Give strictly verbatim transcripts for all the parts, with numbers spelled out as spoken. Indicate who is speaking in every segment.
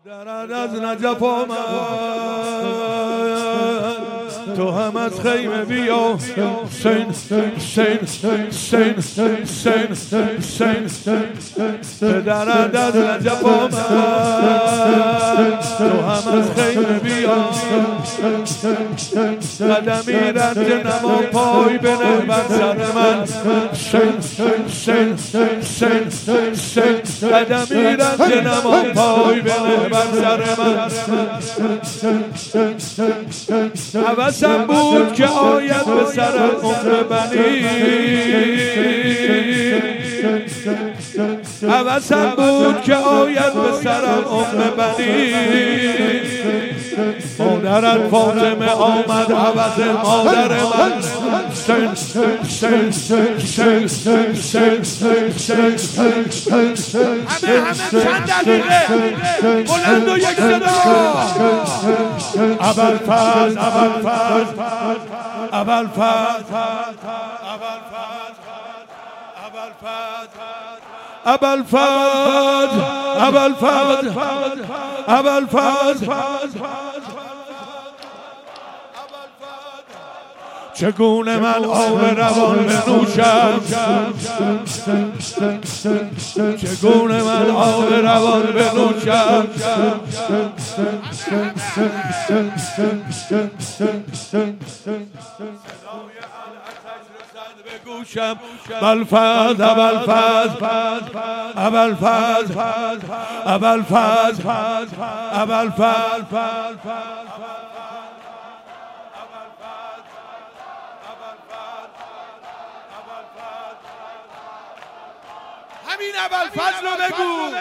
Speaker 1: درد از نجف آمد تو هم از خیمه بیا سین سین سین سین سین درد از نجف آمد تو هم از خیمه بیا قدمی رنج نما پای بنه بر سر من سین سین سین سین قدمی رنج نما پای بنه بر سر من حوثم بود که آید به سرم عمر بنی حوثم بود که آید به سرم عمر بنی مادرت فاطمه آمد عوض مادر من سن سن سن سن سن سن همه همه چند دقیقه بلند و یک صدا ابوالفضل ابوالفضل ابوالفضل ابوالفضل ابوالفضل ابوالفضل چگونه من آب روان بنوشم چگونه من آب روان بنوشم بگوشم ابوالفضل ابوالفضل ابوالفضل ابوالفضل ابوالفضل همین ابوالفضل رو بگو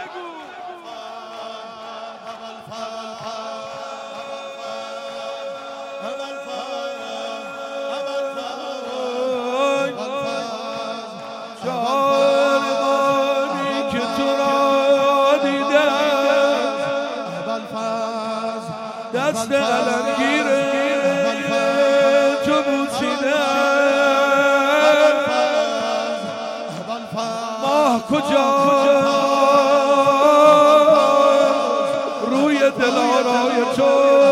Speaker 1: شارمانی که تو را دیدم دست علمگیر تو بوسیدم ماه کجا روی دلارای تو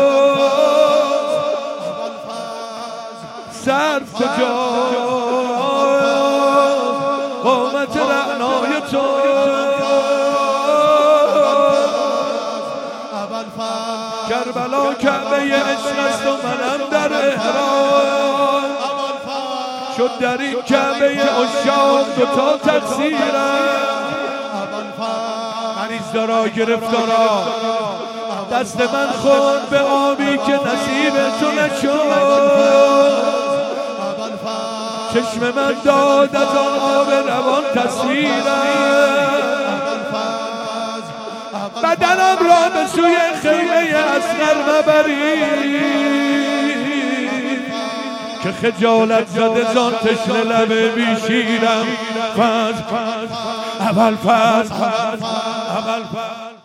Speaker 1: سرف کجا قامت رعنای تو کربلا کعبه عشق است و منم در احرام شد در این کعبه عشاق دوتا تقصیرم مریض دارا گرفتارا دست من خورد به آبی که نصیب تو نشد چشم من داد از آن آب روان تصویرم بدنم را به سوی خیمه اصغر مبری که خجالت زده زان تشنه لب بی شیرم فضل ابوالفضل ابوالفضل